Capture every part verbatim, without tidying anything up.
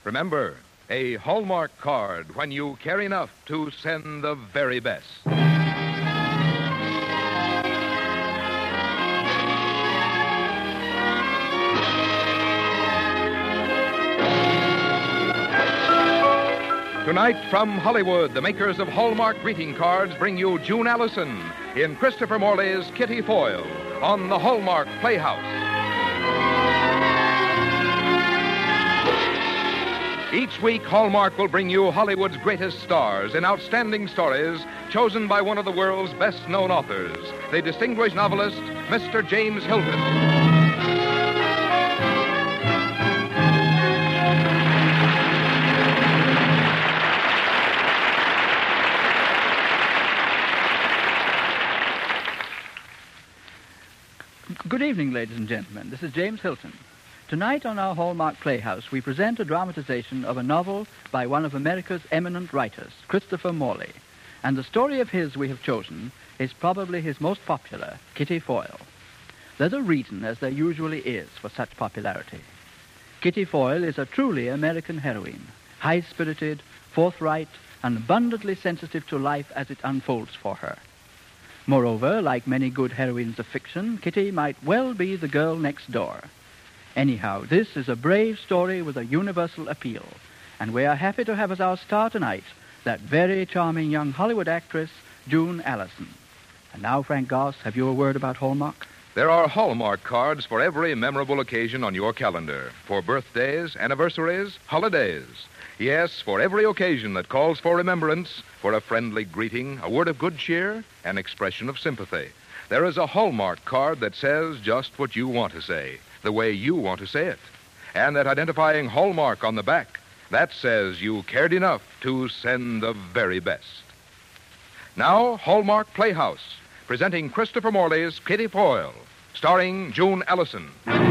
Remember, a Hallmark card when you care enough to send the very best. Tonight, from Hollywood, the makers of Hallmark greeting cards bring you June Allison in Christopher Morley's Kitty Foyle on the Hallmark Playhouse. Each week, Hallmark will bring you Hollywood's greatest stars in outstanding stories chosen by one of the world's best-known authors, the distinguished novelist, Mister James Hilton. Good evening, ladies and gentlemen. This is James Hilton. Tonight on our Hallmark Playhouse, we present a dramatization of a novel by one of America's eminent writers, Christopher Morley. And the story of his we have chosen is probably his most popular, Kitty Foyle. There's a reason, as there usually is, for such popularity. Kitty Foyle is a truly American heroine, high-spirited, forthright, and abundantly sensitive to life as it unfolds for her. Moreover, like many good heroines of fiction, Kitty might well be the girl next door. Anyhow, this is a brave story with a universal appeal, and we are happy to have as our star tonight that very charming young Hollywood actress, June Allison. And now, Frank Goss, have you a word about Hallmark? There are Hallmark cards for every memorable occasion on your calendar, for birthdays, anniversaries, holidays. Yes, for every occasion that calls for remembrance, for a friendly greeting, a word of good cheer, an expression of sympathy. There is a Hallmark card that says just what you want to say, the way you want to say it. And that identifying Hallmark on the back, that says you cared enough to send the very best. Now, Hallmark Playhouse, presenting Christopher Morley's Kitty Foyle, starring June Allison.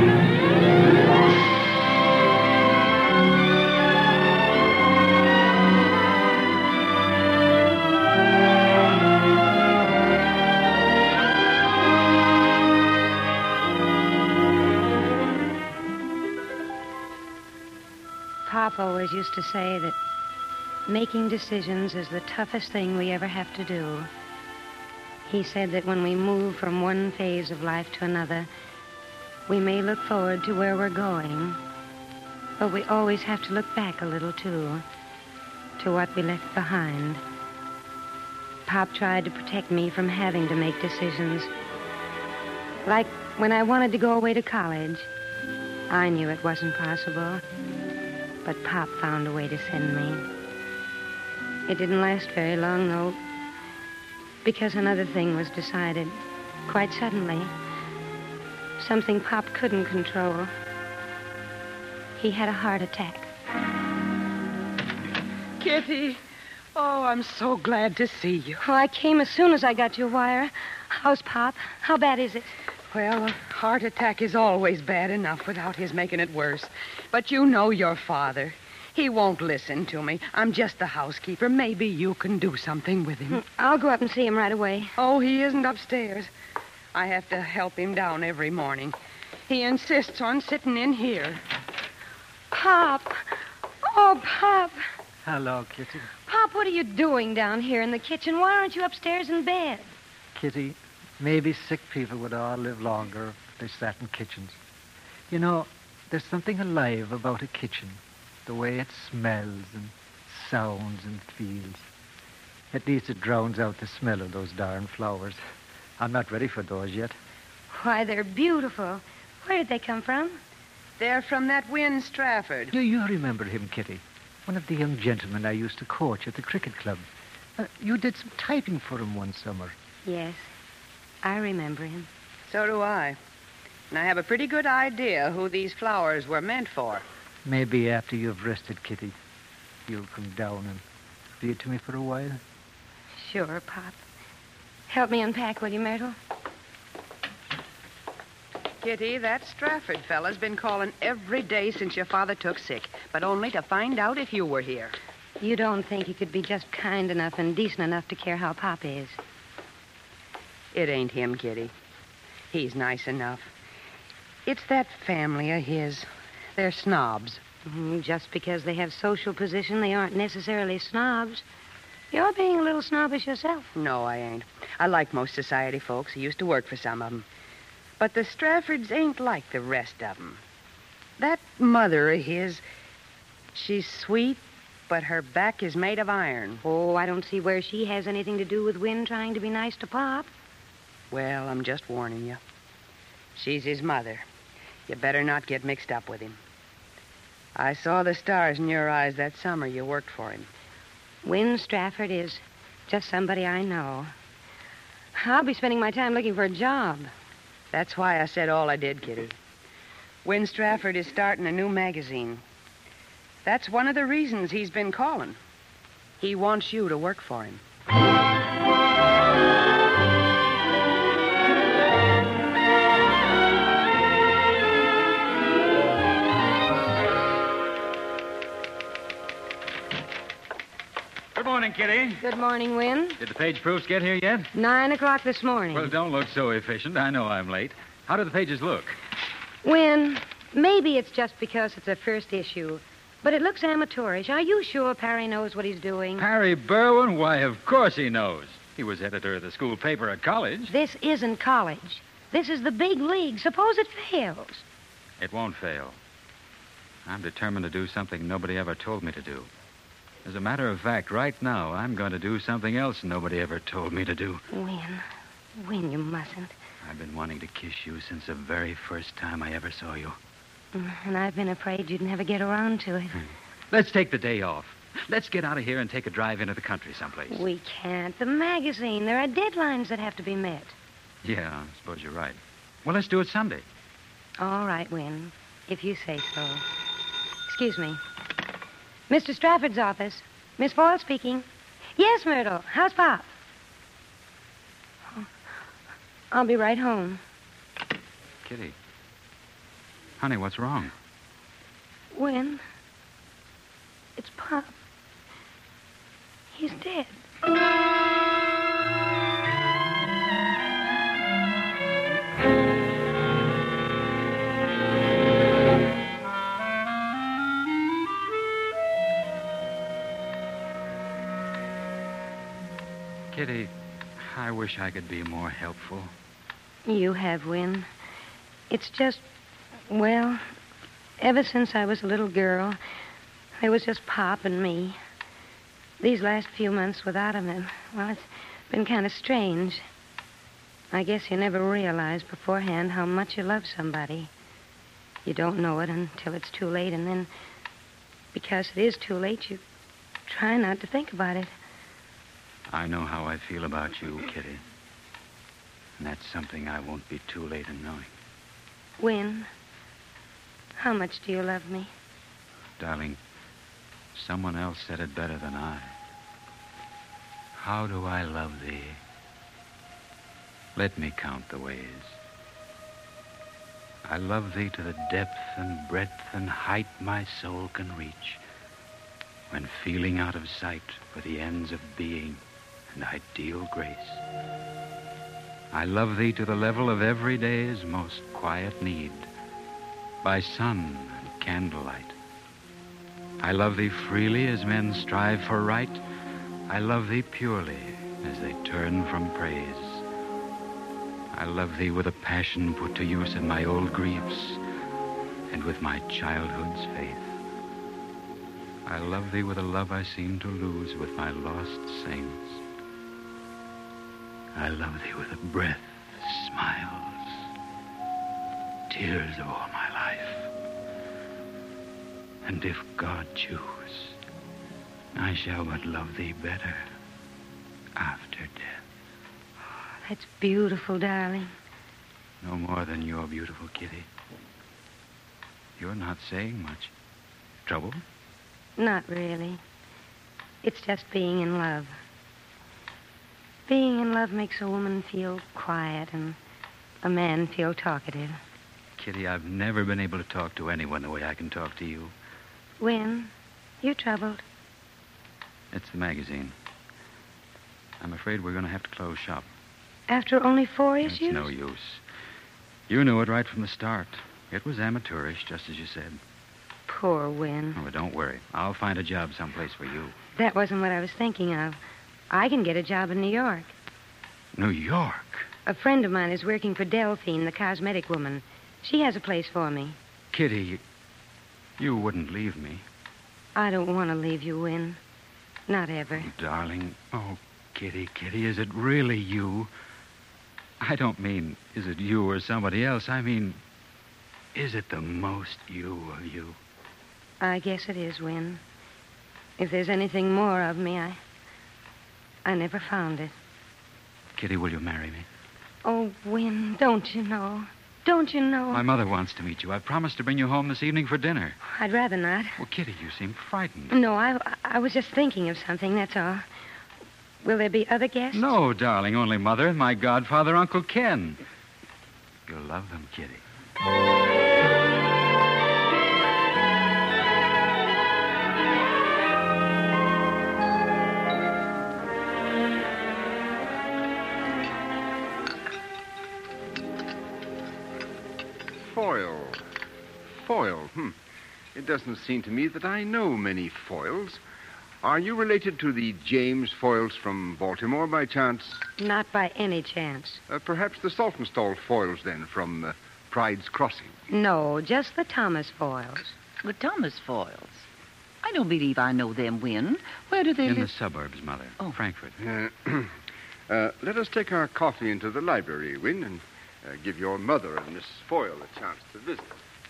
Papa always used to say that making decisions is the toughest thing we ever have to do. He said that when we move from one phase of life to another, we may look forward to where we're going, but we always have to look back a little, too, to what we left behind. Pop tried to protect me from having to make decisions. Like when I wanted to go away to college, I knew it wasn't possible. But Pop found a way to send me. It didn't last very long, though, because another thing was decided quite suddenly. Something Pop couldn't control. He had a heart attack. Kitty, oh, I'm so glad to see you. Oh, I came as soon as I got your wire. How's Pop? How bad is it? Well, a heart attack is always bad enough without his making it worse. But you know your father. He won't listen to me. I'm just the housekeeper. Maybe you can do something with him. I'll go up and see him right away. Oh, he isn't upstairs. I have to help him down every morning. He insists on sitting in here. Pop! Oh, Pop! Hello, Kitty. Pop, what are you doing down here in the kitchen? Why aren't you upstairs in bed? Kitty, maybe sick people would all live longer if they sat in kitchens. You know, there's something alive about a kitchen, the way it smells and sounds and feels. At least it drowns out the smell of those darn flowers. I'm not ready for those yet. Why, they're beautiful. Where did they come from? They're from that Win Strafford. You, you remember him, Kitty. One of the young gentlemen I used to coach at the cricket club. Uh, you did some typing for him one summer. Yes, I remember him. So do I. And I have a pretty good idea who these flowers were meant for. Maybe after you've rested, Kitty, you'll come down and read to me for a while. Sure, Pop. Help me unpack, will you, Myrtle? Kitty, that Strafford fella's been calling every day since your father took sick, but only to find out if you were here. You don't think he could be just kind enough and decent enough to care how Pop is? It ain't him, Kitty. He's nice enough. It's that family of his. They're snobs. Mm, Just because they have social position, they aren't necessarily snobs. You're being a little snobbish yourself. No, I ain't. I like most society folks. I used to work for some of 'em. But the Straffords ain't like the rest of 'em. That mother of his, she's sweet, but her back is made of iron. Oh, I don't see where she has anything to do with Win trying to be nice to Pop. Well, I'm just warning you. She's his mother. You better not get mixed up with him. I saw the stars in your eyes that summer you worked for him. Win Strafford is just somebody I know. I'll be spending my time looking for a job. That's why I said all I did, Kitty. Win Strafford is starting a new magazine. That's one of the reasons he's been calling. He wants you to work for him. Good morning, Kitty. Good morning, Win. Did the page proofs get here yet? Nine o'clock this morning. Well, don't look so efficient. I know I'm late. How do the pages look? Win, maybe it's just because it's a first issue, but it looks amateurish. Are you sure Parry knows what he's doing? Harry Berwin? Why, of course he knows. He was editor of the school paper at college. This isn't college. This is the big league. Suppose it fails. It won't fail. I'm determined to do something nobody ever told me to do. As a matter of fact, right now, I'm going to do something else nobody ever told me to do. Win. Win, you mustn't. I've been wanting to kiss you since the very first time I ever saw you. Mm, And I've been afraid you'd never get around to it. Let's take the day off. Let's get out of here and take a drive into the country someplace. We can't. The magazine. There are deadlines that have to be met. Yeah, I suppose you're right. Well, let's do it Sunday. All right, Win, if you say so. Excuse me. Mister Strafford's office. Miss Foyle speaking. Yes, Myrtle. How's Pop? Oh, I'll be right home. Kitty. Honey, what's wrong? Win, it's Pop. He's dead. Kitty, I wish I could be more helpful. You have, Win. It's just, well, ever since I was a little girl, there was just Pop and me. These last few months without him, uh, well, it's been kind of strange. I guess you never realize beforehand how much you love somebody. You don't know it until it's too late, and then, because it is too late, you try not to think about it. I know how I feel about you, Kitty. And that's something I won't be too late in knowing. Win, how much do you love me? Darling, someone else said it better than I. How do I love thee? Let me count the ways. I love thee to the depth and breadth and height my soul can reach, when feeling out of sight for the ends of being and ideal grace. I love thee to the level of every day's most quiet need, by sun and candlelight. I love thee freely as men strive for right. I love thee purely as they turn from praise. I love thee with a passion put to use in my old griefs and with my childhood's faith. I love thee with a love I seem to lose with my lost saints. I love thee with a breath, smiles, tears of all my life. And if God choose, I shall but love thee better after death. That's beautiful, darling. No more than you're beautiful, Kitty. You're not saying much. Trouble? Not really. It's just being in love. Being in love makes a woman feel quiet and a man feel talkative. Kitty, I've never been able to talk to anyone the way I can talk to you. Win, you troubled? It's the magazine. I'm afraid we're going to have to close shop. After only four issues? It's no use. You knew it right from the start. It was amateurish, just as you said. Poor Win. Oh, but don't worry. I'll find a job someplace for you. That wasn't what I was thinking of. I can get a job in New York. New York? A friend of mine is working for Delphine, the cosmetic woman. She has a place for me. Kitty, you, you wouldn't leave me. I don't want to leave you, Win. Not ever. Oh, darling. Oh, Kitty, Kitty, is it really you? I don't mean, is it you or somebody else? I mean, is it the most you of you? I guess it is, Win. If there's anything more of me, I... I never found it. Kitty, will you marry me? Oh, Win, don't you know? Don't you know? My mother wants to meet you. I promised to bring you home this evening for dinner. I'd rather not. Well, Kitty, you seem frightened. No, I, I was just thinking of something, that's all. Will there be other guests? No, darling, only Mother and my godfather, Uncle Ken. You'll love them, Kitty. Foyle. Foyle, hmm. It doesn't seem to me that I know many Foyles. Are you related to the James Foyles from Baltimore, by chance? Not by any chance. Uh, perhaps the Saltonstall Foyles, then, from uh, Pride's Crossing. No, just the Thomas Foyles. The Thomas Foyles? I don't believe I know them, Win. Where do they In live? the suburbs, Mother. Oh. Frankfurt. Uh, uh, let us take our coffee into the library, Win, and uh, give your mother and Miss Foyle a chance to visit.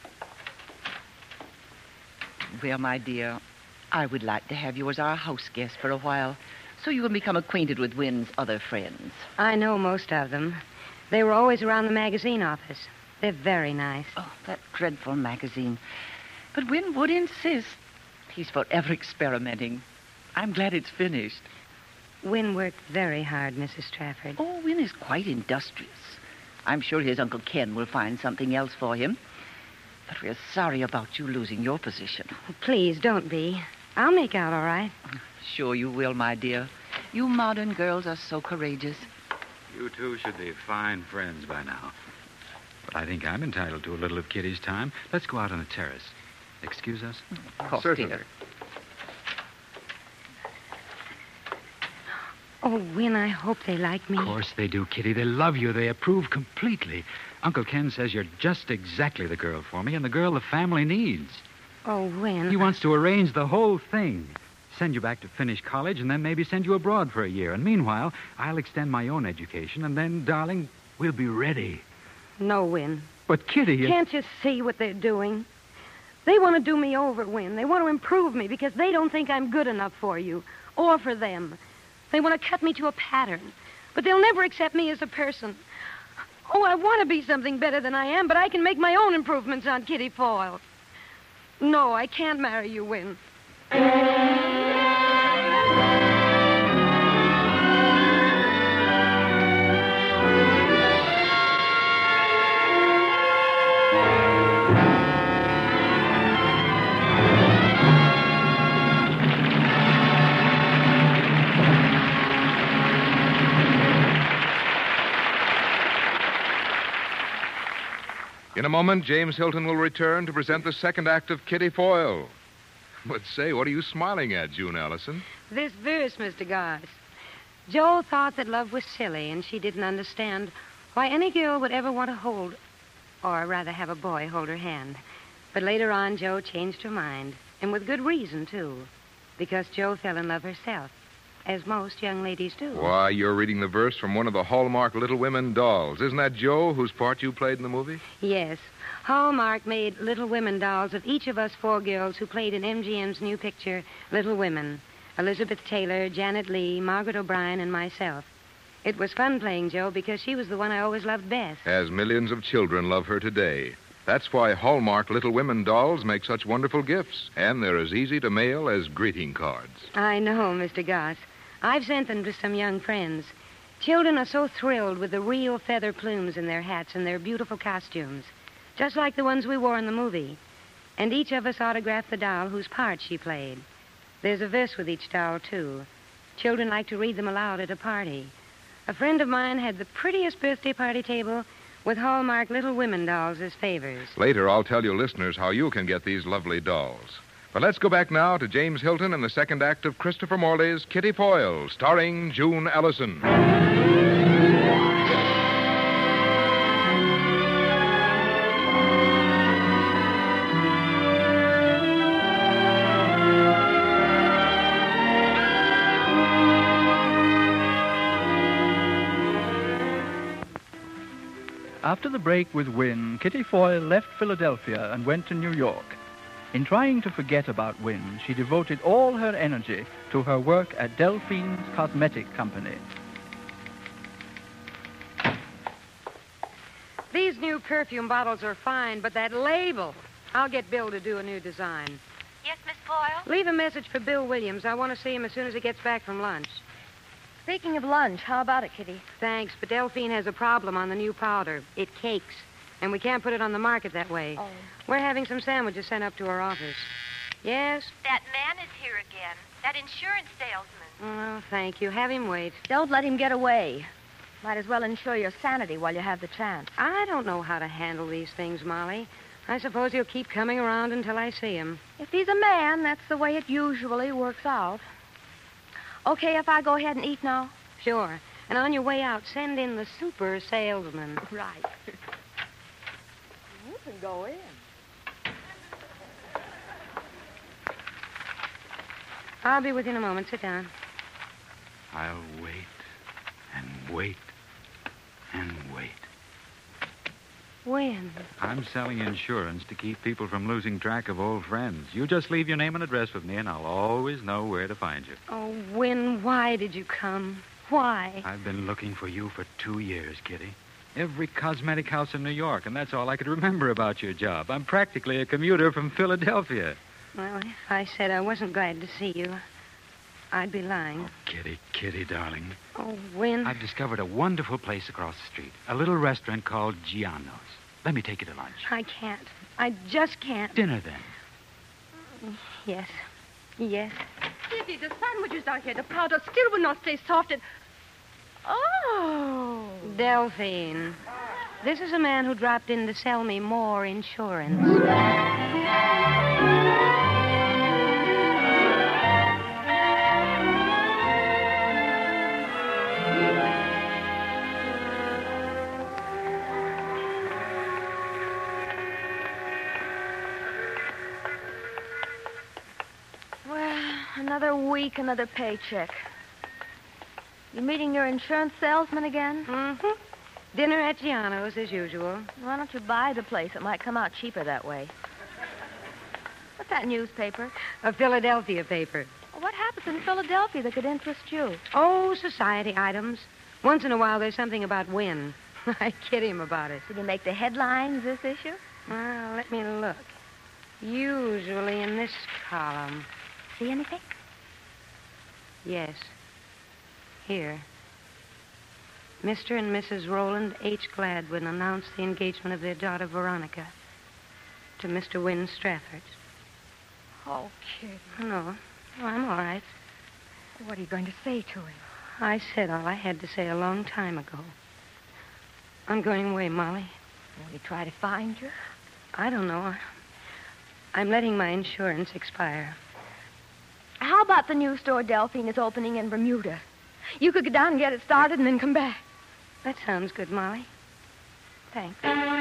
Well, my dear, I would like to have you as our house guest for a while, so you can become acquainted with Win's other friends. I know most of them. They were always around the magazine office. They're very nice. Oh, that dreadful magazine. But Win would insist. He's forever experimenting. I'm glad it's finished. Win worked very hard, Missus Trafford. Oh, Win is quite industrious. I'm sure his Uncle Ken will find something else for him. But we're sorry about you losing your position. Please, don't be. I'll make out all right. Sure you will, my dear. You modern girls are so courageous. You two should be fine friends by now. But I think I'm entitled to a little of Kitty's time. Let's go out on the terrace. Excuse us? Of course, Certainly. dear. Oh, Win, I hope they like me. Of course they do, Kitty. They love you. They approve completely. Uncle Ken says you're just exactly the girl for me and the girl the family needs. Oh, Win. He wants to arrange the whole thing. Send you back to finish college and then maybe send you abroad for a year. And meanwhile, I'll extend my own education and then, darling, we'll be ready. No, Win. But, Kitty... You... Can't you see what they're doing? They want to do me over, Win. They want to improve me because they don't think I'm good enough for you or for them. They want to cut me to a pattern, but they'll never accept me as a person. Oh, I want to be something better than I am, but I can make my own improvements on Kitty Foyle. No, I can't marry you, Win. In a moment, James Hilton will return to present the second act of Kitty Foyle. But say, what are you smiling at, June Allison? This verse, Mister Goss. Joe thought that love was silly, and she didn't understand why any girl would ever want to hold, or rather have a boy hold her hand. But later on, Joe changed her mind, and with good reason, too, because Joe fell in love herself, as most young ladies do. Why, you're reading the verse from one of the Hallmark Little Women dolls. Isn't that Joe, whose part you played in the movie? Yes. Hallmark made Little Women dolls of each of us four girls who played in M G M's new picture, Little Women. Elizabeth Taylor, Janet Leigh, Margaret O'Brien, and myself. It was fun playing Joe because she was the one I always loved best. As millions of children love her today. That's why Hallmark Little Women dolls make such wonderful gifts, and they're as easy to mail as greeting cards. I know, Mister Goss. I've sent them to some young friends. Children are so thrilled with the real feather plumes in their hats and their beautiful costumes, just like the ones we wore in the movie. And each of us autographed the doll whose part she played. There's a verse with each doll, too. Children like to read them aloud at a party. A friend of mine had the prettiest birthday party table with Hallmark Little Women dolls as favors. Later, I'll tell you listeners how you can get these lovely dolls. But let's go back now to James Hilton in the second act of Christopher Morley's Kitty Foyle, starring June Ellison. After the break with Wynne, Kitty Foyle left Philadelphia and went to New York. In trying to forget about Wynne, she devoted all her energy to her work at Delphine's Cosmetic Company. These new perfume bottles are fine, but that label, I'll get Bill to do a new design. Yes, Miss Foyle? Leave a message for Bill Williams. I want to see him as soon as he gets back from lunch. Speaking of lunch, how about it, Kitty? Thanks, but Delphine has a problem on the new powder. It cakes, and we can't put it on the market that way. Oh. We're having some sandwiches sent up to our office. Yes? That man is here again. That insurance salesman. Oh, thank you. Have him wait. Don't let him get away. Might as well ensure your sanity while you have the chance. I don't know how to handle these things, Molly. I suppose he'll keep coming around until I see him. If he's a man, that's the way it usually works out. Okay, if I go ahead and eat now? Sure. And on your way out, send in the super salesman. Right. You can go in. I'll be with you in a moment. Sit down. I'll wait and wait and wait. When? I'm selling insurance to keep people from losing track of old friends. You just leave your name and address with me, and I'll always know where to find you. Oh, Wynne, why did you come? Why? I've been looking for you for two years, Kitty. Every cosmetic house in New York, and that's all I could remember about your job. I'm practically a commuter from Philadelphia. Well, if I said I wasn't glad to see you, I'd be lying. Oh, Kitty, Kitty, darling. Oh, Wynne. I've discovered a wonderful place across the street. A little restaurant called Giano's. Let me take you to lunch. I can't. I just can't. Dinner, then. Yes. Yes. Kitty, the sandwiches are here. The powder still will not stay soft and... Oh. Delphine. This is a man who dropped in to sell me more insurance. Another week, another paycheck. You meeting your insurance salesman again? Mm-hmm. Dinner at Giano's, as usual. Why don't you buy the place? It might come out cheaper that way. What's that newspaper? A Philadelphia paper. Well, what happens in Philadelphia that could interest you? Oh, society items. Once in a while, there's something about Wynne. I kid him about it. Did he make the headlines this issue? Well, let me look. Usually in this column. See anything? Yes. Here. Mister and Missus Roland H. Gladwin announced the engagement of their daughter, Veronica, to Mister Wynne Strafford. Oh, kid. No. Oh, I'm all right. What are you going to say to him? I said all I had to say a long time ago. I'm going away, Molly. Will he try to find you? I don't know. I'm letting my insurance expire. How about the new store Delphine is opening in Bermuda? You could go down and get it started and then come back. That sounds good, Molly. Thanks.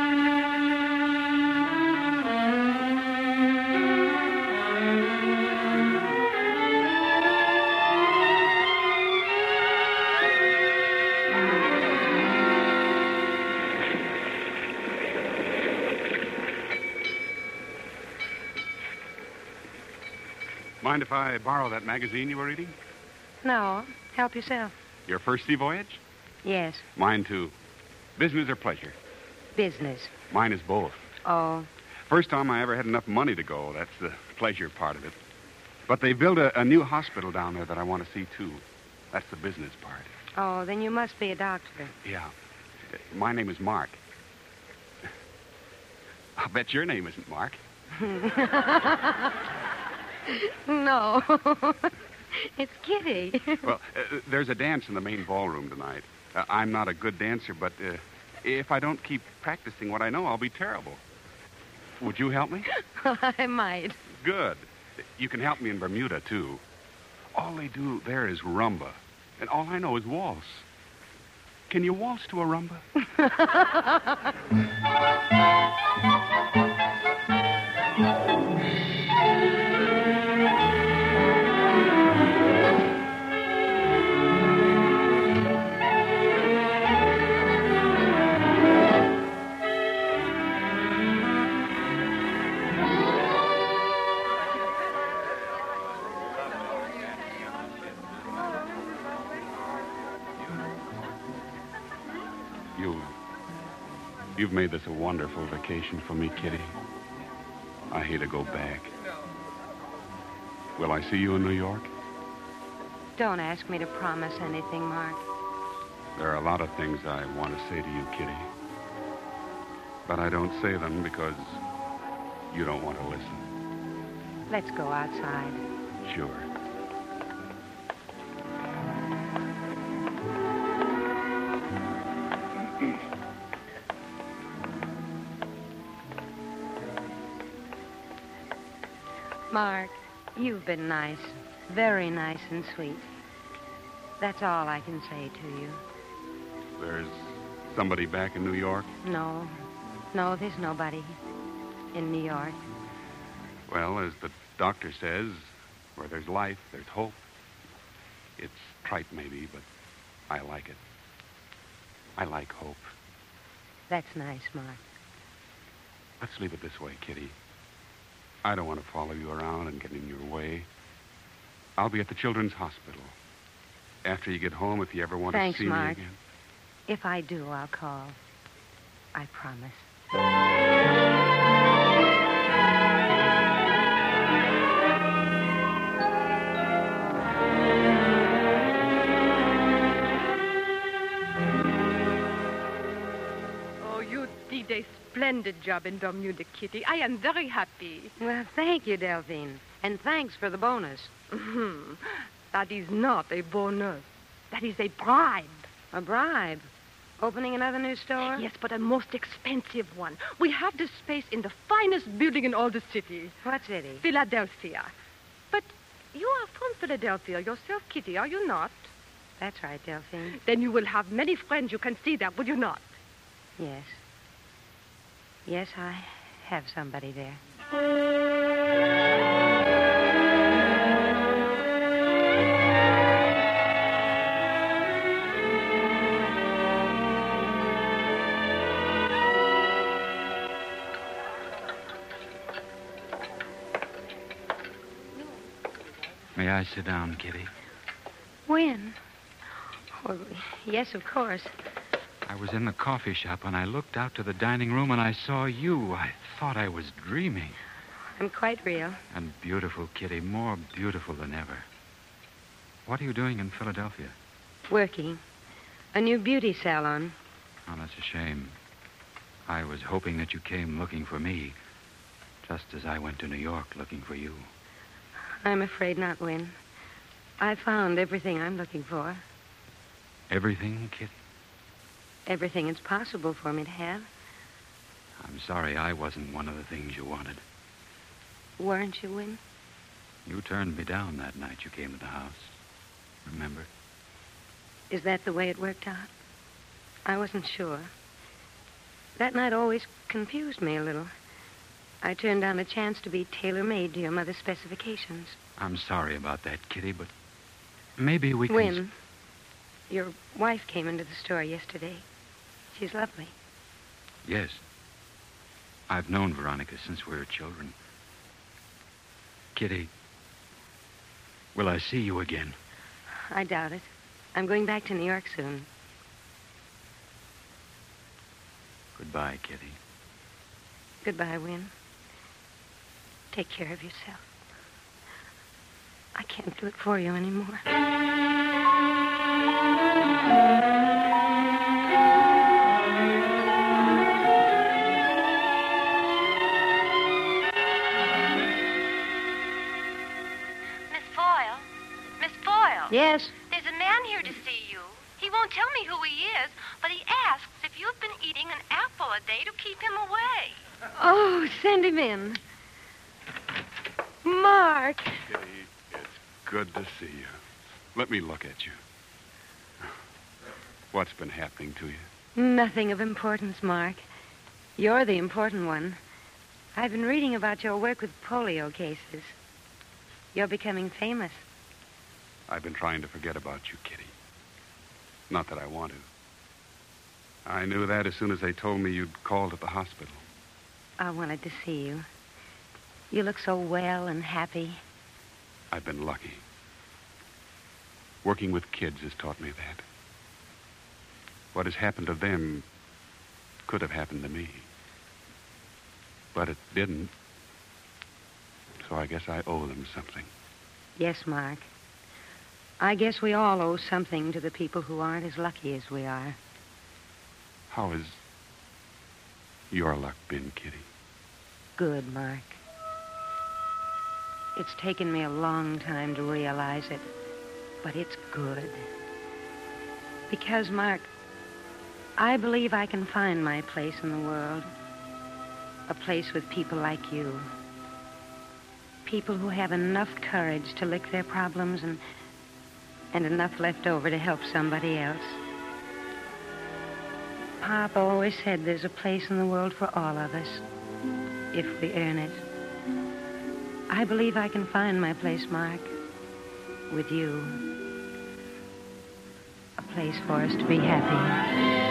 Mind if I borrow that magazine you were reading? No. Help yourself. Your first sea voyage? Yes. Mine, too. Business or pleasure? Business. Mine is both. Oh. First time I ever had enough money to go. That's the pleasure part of it. But they built a, a new hospital down there that I want to see, too. That's the business part. Oh, then you must be a doctor. Yeah. My name is Mark. I'll bet your name isn't Mark. No. It's Kitty. Well, uh, there's a dance in the main ballroom tonight. Uh, I'm not a good dancer, but uh, If I don't keep practicing what I know, I'll be terrible. Would you help me? I might. Good. You can help me in Bermuda, too. All they do there is rumba, and all I know is waltz. Can you waltz to a rumba? You, you've made this a wonderful vacation for me, Kitty. I hate to go back. Will I see you in New York? Don't ask me to promise anything, Mark. There are a lot of things I want to say to you, Kitty. But I don't say them because you don't want to listen. Let's go outside. Sure. Mark, you've been nice. Very nice and sweet. That's all I can say to you. There's somebody back in New York? No. No, there's nobody in New York. Well, as the doctor says, where there's life, there's hope. It's trite, maybe, but I like it. I like hope. That's nice, Mark. Let's leave it this way, Kitty. I don't want to follow you around and get in your way. I'll be at the Children's Hospital. After you get home, if you ever want Thanks, to see Mark. me again. If I do, I'll call. I promise. Oh, you did a splendid job in Bermuda, Kitty. I am very happy. Well, thank you, Delphine. And thanks for the bonus. Mhm. That is not a bonus. That is a bribe. A bribe? Opening another new store? Yes, but a most expensive one. We have the space in the finest building in all the city. What city? Philadelphia. But you are from Philadelphia yourself, Kitty, are you not? That's right, Delphine. Then you will have many friends you can see there, will you not? Yes. Yes, I have somebody there. May I sit down, Kitty? When? Oh, yes, of course. I was in the coffee shop and I looked out to the dining room and I saw you. I thought I was dreaming. I'm quite real. And beautiful, Kitty, more beautiful than ever. What are you doing in Philadelphia? Working. A new beauty salon. Oh, that's a shame. I was hoping that you came looking for me, just as I went to New York looking for you. I'm afraid not, Win. I found everything I'm looking for. Everything, Kitty? Everything it's possible for me to have. I'm sorry I wasn't one of the things you wanted. Weren't you, Win? You turned me down that night you came to the house. Remember? Is that the way it worked out? I wasn't sure. That night always confused me a little. I turned down a chance to be tailor-made to your mother's specifications. I'm sorry about that, Kitty, but maybe we can... Win, your wife came into the store yesterday. She's lovely. Yes. I've known Veronica since we were children. Kitty, will I see you again? I doubt it. I'm going back to New York soon. Goodbye, Kitty. Goodbye, Win. Take care of yourself. I can't do it for you anymore. Miss Foyle? Miss Foyle? Yes? There's a man here to see you. He won't tell me who he is, but he asks if you've been eating an apple a day to keep him away. Oh, send him in. Mark. Kitty, it's good to see you. Let me look at you. What's been happening to you? Nothing of importance, Mark. You're the important one. I've been reading about your work with polio cases. You're becoming famous. I've been trying to forget about you, Kitty. Not that I want to. I knew that as soon as they told me you'd called at the hospital. I wanted to see you. You look so well and happy. I've been lucky. Working with kids has taught me that. What has happened to them could have happened to me. But it didn't. So I guess I owe them something. Yes, Mark. I guess we all owe something to the people who aren't as lucky as we are. How has your luck been, Kitty? Good, Mark. It's taken me a long time to realize it, but it's good. Because, Mark, I believe I can find my place in the world. A place with people like you. People who have enough courage to lick their problems and, and enough left over to help somebody else. Papa always said there's a place in the world for all of us, if we earn it. I believe I can find my place, Mark, with you. A place for us to be happy.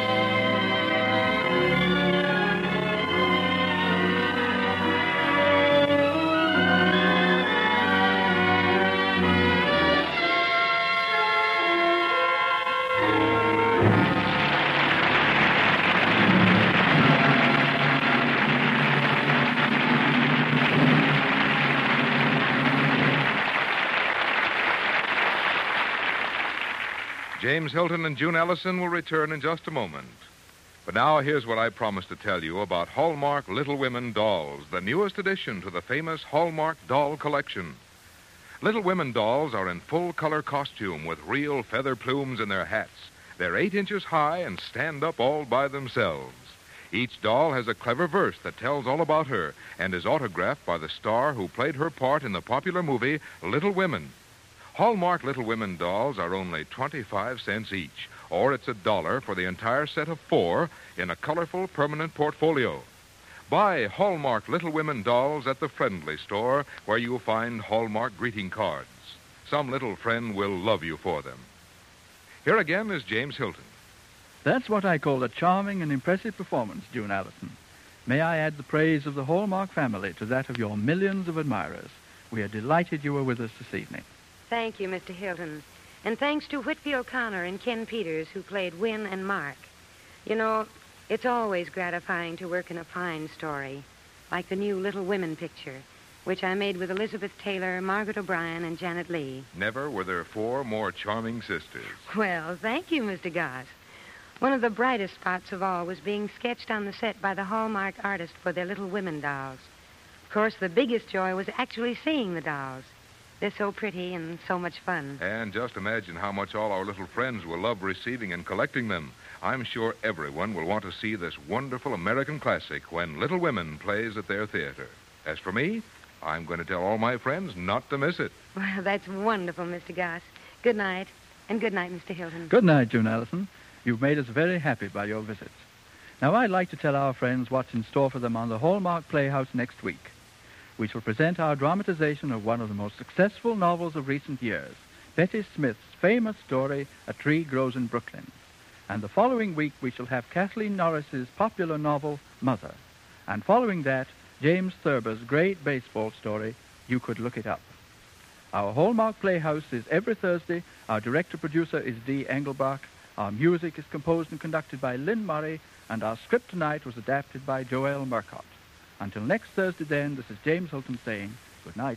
James Hilton and June Ellison will return in just a moment. But now here's what I promised to tell you about Hallmark Little Women dolls, the newest addition to the famous Hallmark doll collection. Little Women dolls are in full-color costume with real feather plumes in their hats. They're eight inches high and stand up all by themselves. Each doll has a clever verse that tells all about her and is autographed by the star who played her part in the popular movie Little Women. Hallmark Little Women dolls are only twenty-five cents each, or it's a dollar for the entire set of four in a colorful permanent portfolio. Buy Hallmark Little Women dolls at the Friendly store, where you'll find Hallmark greeting cards. Some little friend will love you for them. Here again is James Hilton. That's what I call a charming and impressive performance, June Allison. May I add the praise of the Hallmark family to that of your millions of admirers. We are delighted you were with us this evening. Thank you, Mister Hilton. And thanks to Whitby O'Connor and Ken Peters, who played Win and Mark. You know, it's always gratifying to work in a fine story, like the new Little Women picture, which I made with Elizabeth Taylor, Margaret O'Brien, and Janet Leigh. Never were there four more charming sisters. Well, thank you, Mister Goss. One of the brightest spots of all was being sketched on the set by the Hallmark artist for their Little Women dolls. Of course, the biggest joy was actually seeing the dolls. They're so pretty and so much fun. And just imagine how much all our little friends will love receiving and collecting them. I'm sure everyone will want to see this wonderful American classic when Little Women plays at their theater. As for me, I'm going to tell all my friends not to miss it. Well, that's wonderful, Mister Goss. Good night. And good night, Mister Hilton. Good night, June Allison. You've made us very happy by your visit. Now, I'd like to tell our friends what's in store for them on the Hallmark Playhouse next week. We shall present our dramatization of one of the most successful novels of recent years, Betty Smith's famous story, A Tree Grows in Brooklyn. And the following week, we shall have Kathleen Norris's popular novel, Mother. And following that, James Thurber's great baseball story, You Could Look It Up. Our Hallmark Playhouse is every Thursday. Our director-producer is Dee Engelbach. Our music is composed and conducted by Lynn Murray, and our script tonight was adapted by Joelle Murcott. Until next Thursday, then, this is James Hilton saying good night.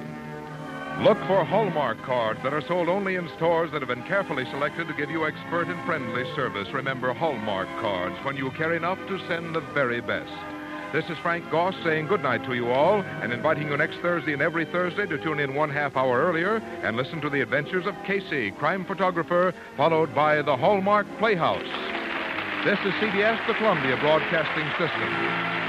Look for Hallmark cards that are sold only in stores that have been carefully selected to give you expert and friendly service. Remember, Hallmark cards, when you care enough to send the very best. This is Frank Goss saying good night to you all and inviting you next Thursday and every Thursday to tune in one half hour earlier and listen to the adventures of Casey, crime photographer, followed by the Hallmark Playhouse. This is C B S, the Columbia Broadcasting System.